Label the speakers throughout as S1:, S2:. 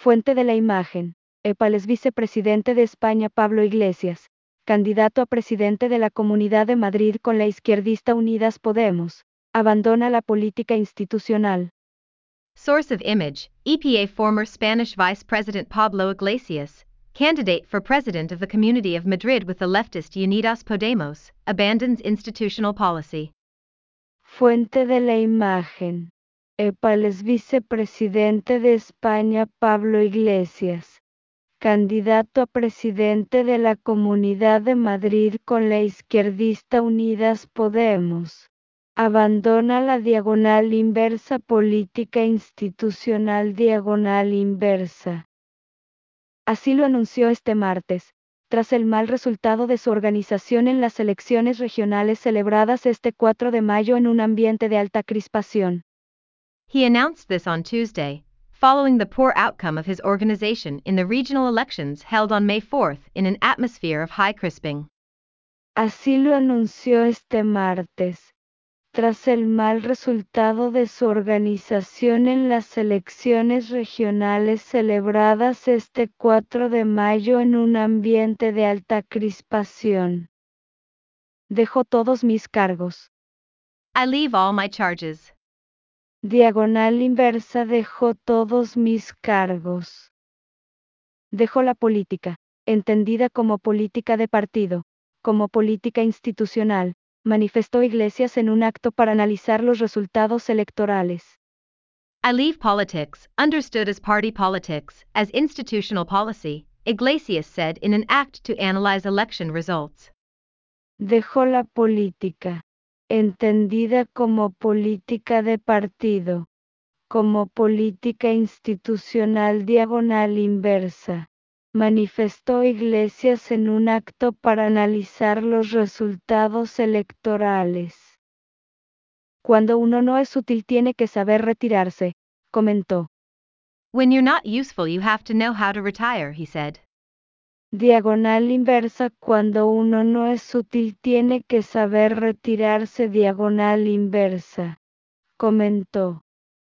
S1: Fuente de la imagen. El vicepresidente de España Pablo Iglesias, candidato a presidente de la Comunidad de Madrid con la izquierdista Unidas Podemos, abandona la política institucional.
S2: Source of image, EPA former Spanish Vice President Pablo Iglesias, candidate for president of the Community of Madrid with the leftist Unidas Podemos, abandons institutional policy.
S1: Fuente de la imagen. El vicepresidente de España Pablo Iglesias, candidato a presidente de la Comunidad de Madrid con la izquierdista Unidas Podemos, abandona la diagonal inversa política institucional diagonal inversa. Así lo anunció este martes, tras el mal resultado de su organización en las elecciones regionales celebradas este 4 de mayo en un ambiente de alta crispación.
S2: He announced this on Tuesday, following the poor outcome of his organization in the regional elections held on May 4 in an atmosphere of high crisping.
S1: Así lo anunció este martes, tras el mal resultado de su organización en las elecciones regionales celebradas este 4 de mayo en un ambiente de alta crispación. Dejo todos mis cargos.
S2: I leave all my charges.
S1: Diagonal inversa. Dejo todos mis cargos. Dejo la política, entendida como política de partido, como política institucional, manifestó Iglesias en un acto para analizar los resultados electorales.
S2: I leave politics, understood as party politics, as institutional policy, Iglesias said in an act to analyze election results.
S1: Dejo la política, entendida como política de partido, como política institucional diagonal inversa, manifestó Iglesias en un acto para analizar los resultados electorales. Cuando uno no es útil tiene que saber retirarse, comentó.
S2: When you're not useful you have to know how to retire, he said.
S1: Diagonal inversa. Cuando uno no es útil tiene que saber retirarse. Diagonal inversa, comentó.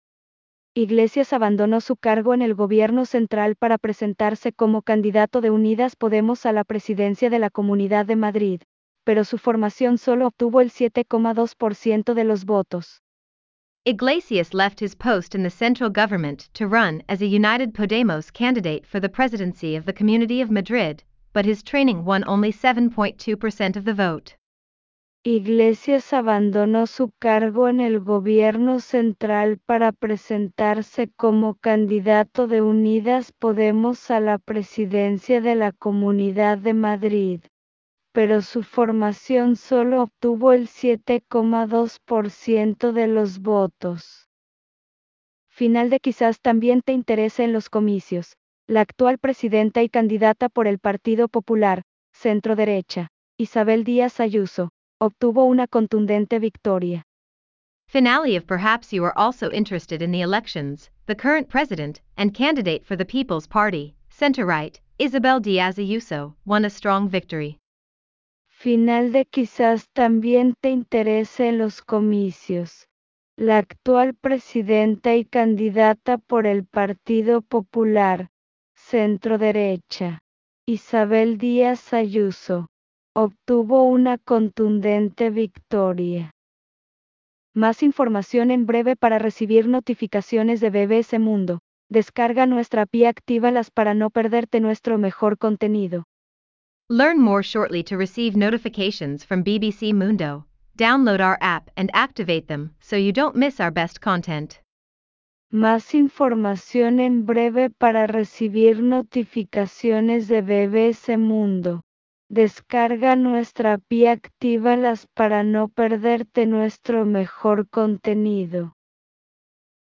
S1: Iglesias abandonó su cargo en el gobierno central para presentarse como candidato de Unidas Podemos a la presidencia de la Comunidad de Madrid, pero su formación solo obtuvo el 7,2% de los votos.
S2: Iglesias left his post in the central government to run as a United Podemos candidate for the presidency of the Community of Madrid, but his training won only 7.2% of the vote.
S1: Iglesias abandonó su cargo en el gobierno central para presentarse como candidato de Unidas Podemos a la presidencia de la Comunidad de Madrid, pero su formación solo obtuvo el 7,2% de los votos. Final de quizás también te interese en los comicios. La actual presidenta y candidata por el Partido Popular, centro derecha, Isabel Díaz Ayuso, obtuvo una contundente victoria.
S2: Finale of perhaps you are also interested in the elections, the current president and candidate for the People's Party, center-right, Isabel Díaz Ayuso, won a strong victory.
S1: Final de quizás también te interese en los comicios. La actual presidenta y candidata por el Partido Popular, centro derecha, Isabel Díaz Ayuso, obtuvo una contundente victoria. Más información en breve para recibir notificaciones de BBC Mundo. Descarga nuestra API y actívalas para no perderte nuestro mejor contenido.
S2: Learn more shortly to receive notifications from BBC Mundo. Download our app and activate them so you don't miss our best content.
S1: Más información en breve para recibir notificaciones de BBC Mundo. Descarga nuestra API y actívalas para no perderte nuestro mejor contenido.